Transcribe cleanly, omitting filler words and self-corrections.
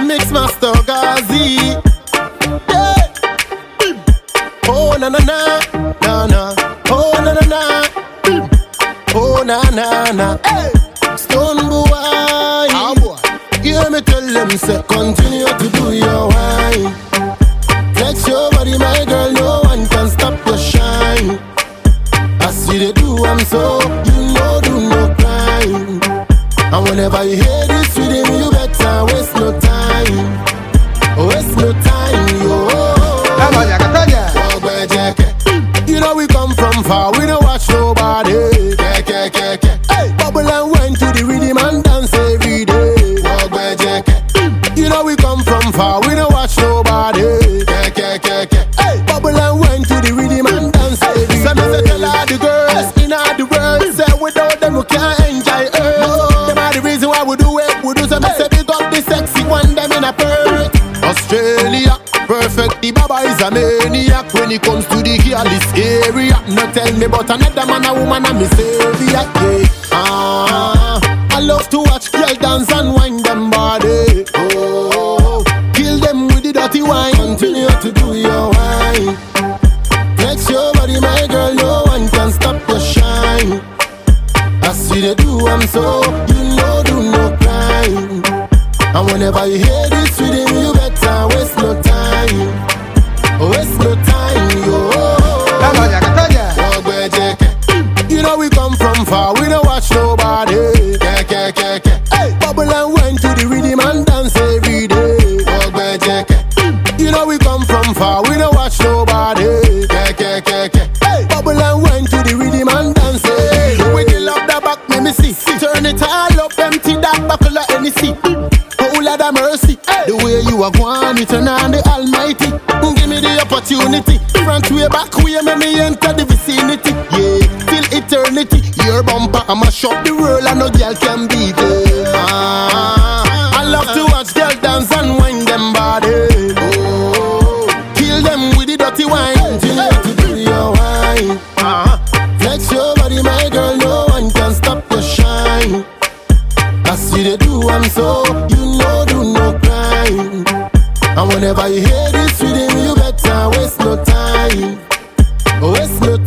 Mix Master Gazi. Yeah. Oh na na na na na. Oh na na na. Oh na na na. Hey. Stone boy. Ah boy. Hear me tell them say continue to do your wine. Flex your body, my girl. No one can stop your shine. I see they do, I'm so you know do no crime. And whenever you hear this rhythm, you better waste no time. Waste no time, yo. You know we come from far, we don't watch nobody. Hey, bubble and wine to the rhythm and dance every day. You know we come from far, we don't watch nobody. Hey, bubble and wine to the rhythm and dance every day. Some say tell all the girls in all the world, say without them we can't enjoy earth. Them are the reason why we do it. We do some say big up the sexy one, them in a perk. Australia, perfect, the Baba is a maniac when it comes to the girlish area. No tell me about another man, a woman, and me savior. Yeah. I love to watch girl dance and wind them body. Oh, kill them with the dirty wine. Continue to do your wine. Flex your body, my girl, no one can stop your shine. I see they do, I'm so you know do no crime. And whenever you hear this rhythm, you better waste no time. Waste no time, yo. You know we come from far, we don't watch nobody. Hey, bubble and wine to the rhythm and dance every day. You know we come from far, we don't watch nobody. Hey, bubble and wine to the rhythm and dance every day. Wiggle up the back, let me see. Turn it all up, empty that buckle of any seat. Oh Lord have mercy, the way you are going, it turn on the Almighty. Give me the opportunity, front way, back way, make me enter the vicinity. Yeah, till eternity, your bumper, I'ma shop the world and no girl can beat it. I love to watch girl dance and wind them body. Oh, kill them with the dirty wine. Continue to do your wine. Flex your body, my girl, no one can stop your shine. I see they do, I'm so you know do no crime. And whenever you hear this rhythm, you better waste no time. Waste no